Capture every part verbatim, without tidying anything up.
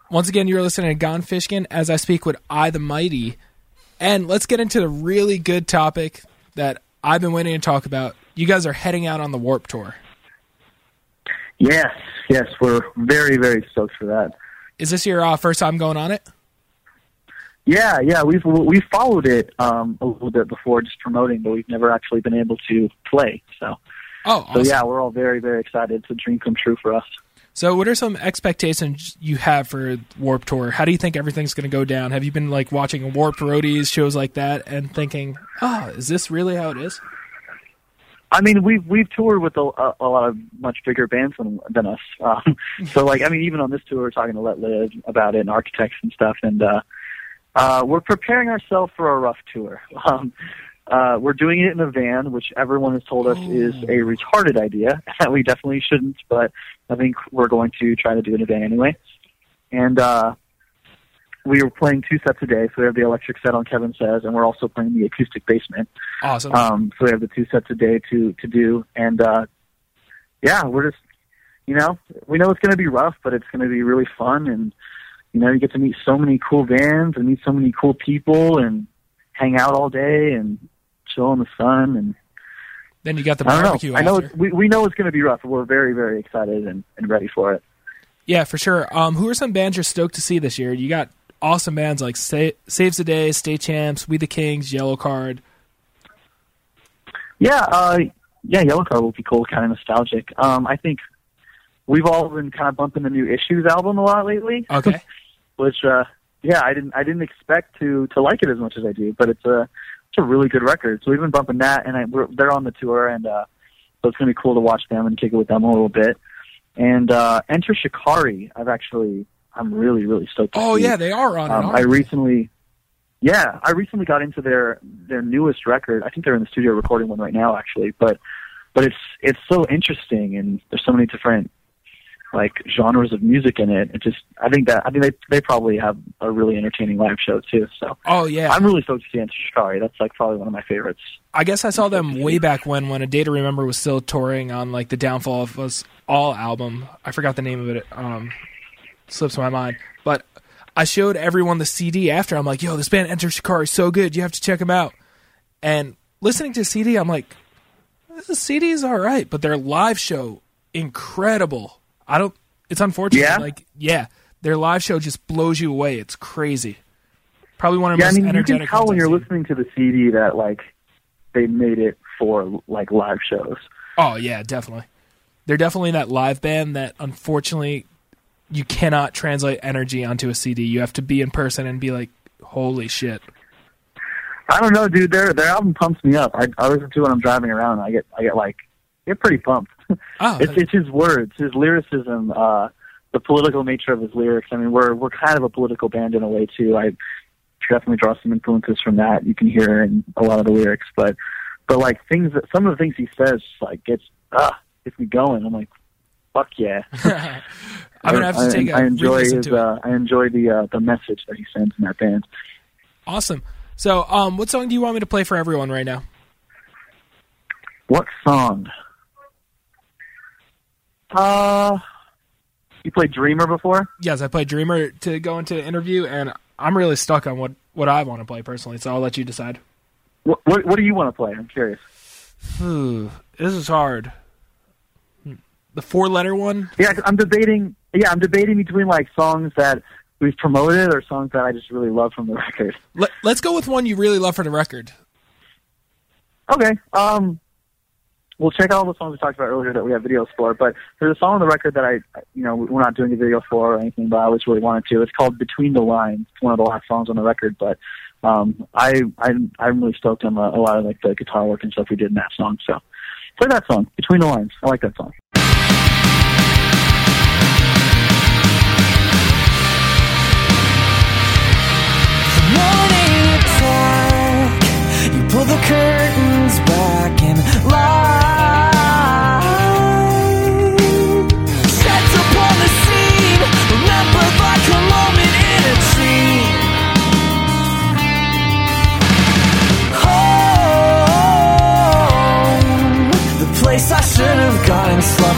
Once again, you're listening to Gone Fishkin as I speak with I the Mighty. And let's get into the really good topic that I've been waiting to talk about. You guys are heading out on the Warped Tour. Yes, yes, we're very, very stoked for that. Is this your uh, first time going on it? Yeah, yeah, we've we've followed it um, a little bit before, just promoting, but we've never actually been able to play. So, oh, awesome. So yeah, we're all very, very excited. It's a dream come true for us. So, what are some expectations you have for Warped Tour? How do you think everything's going to go down? Have you been like watching Warped Roadies, shows like that, and thinking, "Oh, is this really how it is?" I mean, we've we've toured with a, a, a lot of much bigger bands than, than us. Um, so, like, I mean, even on this tour, we're talking to Let Live about it and Architects and stuff, and uh, uh, we're preparing ourselves for a rough tour. Um, uh, we're doing it in a van, which everyone has told us oh. is a retarded idea. We definitely shouldn't, but I think we're going to try to do it in a van anyway. And uh, we were playing two sets a day, so we have the electric set on Kevin Says, and we're also playing the acoustic basement. Awesome. Um, so we have the two sets a day to, to do, and uh, yeah, we're just, you know, we know it's going to be rough, but it's going to be really fun, and, you know, you get to meet so many cool bands and meet so many cool people and hang out all day and chill in the sun, and then you got the I barbecue don't know. I know after. it's, we, we know it's going to be rough, but we're very, very excited and, and ready for it. Yeah, for sure. Um, who are some bands you're stoked to see this year? You got awesome bands like Sa- Saves the Day, State Champs, We the Kings, Yellow Card. Yeah, uh, yeah, Yellow Card will be cool, kind of nostalgic. Um, I think we've all been kind of bumping the new Issues album a lot lately. Okay. Which, uh, yeah, I didn't I didn't expect to to like it as much as I do, but it's a it's a really good record. So we've been bumping that, and I, we're, they're on the tour, and uh, so it's gonna be cool to watch them and kick it with them a little bit. And uh, Enter Shikari, I've actually I'm really really stoked to Oh see. yeah, they are on it. Um, I recently, yeah, I recently got into their their newest record. I think they're in the studio recording one right now, actually. But but it's it's so interesting, and there's so many different like genres of music in it. It just I think that I think they they probably have a really entertaining live show too. So oh yeah, I'm really stoked to see Enter Shikari. That's like probably one of my favorites. I guess I saw them way back when when A Day to Remember was still touring on like the Downfall of Us All album. I forgot the name of it. Um, slips my mind. But I showed everyone the C D after. I'm like, yo, this band Enter Shikari is so good. You have to check them out. And listening to the C D, I'm like, the C D is all right, but their live show, incredible. I don't. It's unfortunate. Yeah? Like, yeah, their live show just blows you away. It's crazy. Probably one of the Yeah, most I mean, you energetic. can tell when ones I've you're seen. listening to the C D that like they made it for like live shows. Oh yeah, definitely. They're definitely that live band that unfortunately you cannot translate energy onto a C D. You have to be in person and be like, holy shit. I don't know, dude. Their their album pumps me up. I, I listen to it when I'm driving around. And I get I get like I get pretty pumped. Oh, it's it's his words, his lyricism, uh, the political nature of his lyrics. I mean, we're we're kind of a political band in a way too. I definitely draw some influences from that. You can hear in a lot of the lyrics, but but like things that some of the things he says like gets ah gets me going. I'm like, fuck yeah. I'm gonna have to take a I, I enjoy re-listen his to it. uh, I enjoy the uh, the message that he sends in that band. Awesome. So, um, what song do you want me to play for everyone right now? What song? Uh, you played Dreamer before? Yes, I played Dreamer to go into the interview, and I'm really stuck on what, what I want to play personally, so I'll let you decide. What, what What do you want to play? I'm curious. Ooh, this is hard. The four-letter one? Yeah, I'm debating. Yeah, I'm debating between like songs that we've promoted or songs that I just really love from the record. Let, let's go with one you really love for the record. Okay. Um, we'll check out all the songs we talked about earlier that we have videos for. But there's a song on the record that I, you know, we're not doing a video for or anything, but I always really wanted to. It's called "Between the Lines." It's one of the last songs on the record, but um, I, I, I'm really stoked on a, a lot of like the guitar work and stuff we did in that song. So play that song, "Between the Lines." I like that song. Morning attack, you pull the curtains back and lie. Set upon the scene, remembered like a moment in a dream. Home, the place I should have gone and slept.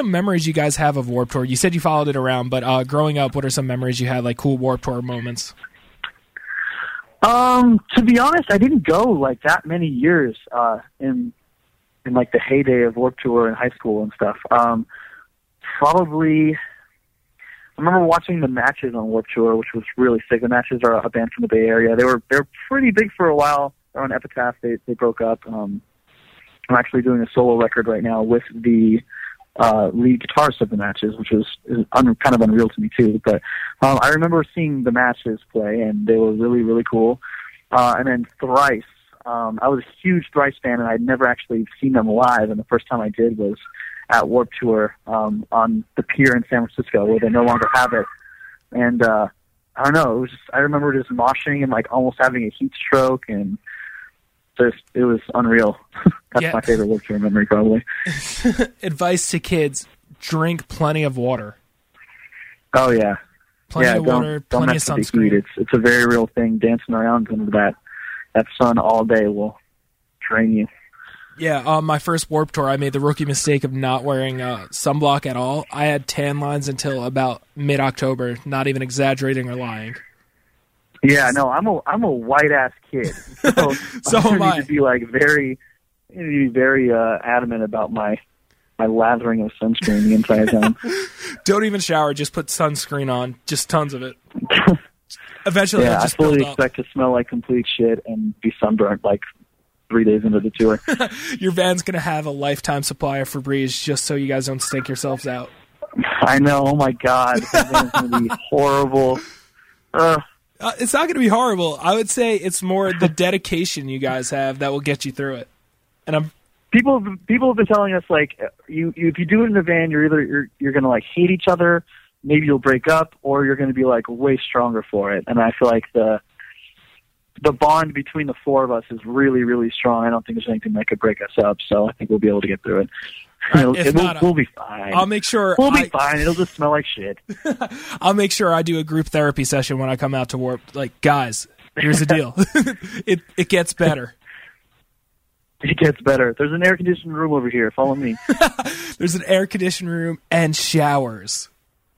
some memories you guys have of Warped Tour? You said you followed it around, but uh, growing up, what are some memories you had, like cool Warped Tour moments? Um, to be honest, I didn't go like that many years uh, in in like the heyday of Warped Tour in high school and stuff. Um, probably, I remember watching the matches on Warped Tour, which was really sick. The matches are a band from the Bay Area. They were they were pretty big for a while. They're on Epitaph. They they broke up. Um, I'm actually doing a solo record right now with the uh, lead guitarist of the matches, which was is un- kind of unreal to me too. But um, I remember seeing the matches play, and they were really, really cool. Uh, and then Thrice, um, I was a huge Thrice fan, and I'd never actually seen them live. And the first time I did was at Warped Tour um, on the pier in San Francisco, where they no longer have it. And uh, I don't know, it was just, I remember just moshing and like almost having a heat stroke, and just it was unreal. That's yeah. my favorite Warped Tour memory, probably. Advice to kids: drink plenty of water. Oh yeah, plenty yeah, of don't, water, don't plenty of mess with the heat. sunscreen. It's it's a very real thing. Dancing around under that that sun all day will drain you. Yeah, uh, my first Warped Tour, I made the rookie mistake of not wearing uh, sunblock at all. I had tan lines until about mid-October, not even exaggerating or lying. Yeah, no, I'm a I'm a white ass kid, so, so I am I. need to be like very, I need to be very uh, adamant about my my lathering of sunscreen the entire time. Don't even shower; just put sunscreen on, just tons of it. Eventually, yeah, it'll just I fully build up. expect to smell like complete shit and be sunburnt like three days into the tour. Your van's gonna have a lifetime supply of Febreze just so you guys don't stink yourselves out. I know. Oh my god, this is gonna be horrible. Uh, Uh, it's not going to be horrible. I would say it's more the dedication you guys have that will get you through it. And I'm people people have been telling us like you, you if you do it in a van, you're either you're you're gonna like hate each other, maybe you'll break up, or you're gonna be like way stronger for it. And I feel like the the bond between the four of us is really, really strong. I don't think there's anything that could break us up, so I think we'll be able to get through it. Right, It'll, if it will, not, we'll be fine. I'll make sure we'll be I, fine. It'll just smell like shit. I'll make sure I do a group therapy session when I come out to Warp. Like, guys, here's the deal. it it gets better. It gets better. There's an air conditioned room over here. Follow me. There's an air conditioned room and showers.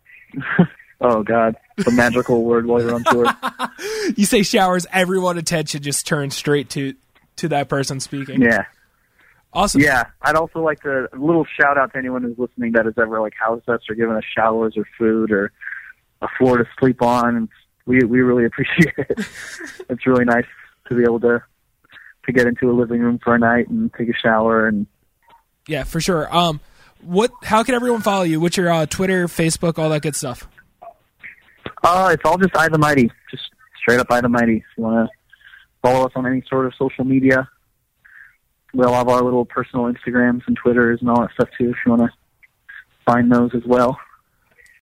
Oh God, the magical word while you're on tour. You say showers, everyone attention just turns straight to to that person speaking. Yeah. Awesome. Yeah, I'd also like to a little shout out to anyone who's listening that has ever like housed us or given us showers or food or a floor to sleep on. We we really appreciate it. It's really nice to be able to to get into a living room for a night and take a shower and. Yeah, for sure. Um, what? How can everyone follow you? What's your uh, Twitter, Facebook, all that good stuff? Uh, it's all just I the Mighty, just straight up I the Mighty. If you want to follow us on any sort of social media. We'll have our little personal Instagrams and Twitters and all that stuff too if you want to find those as well.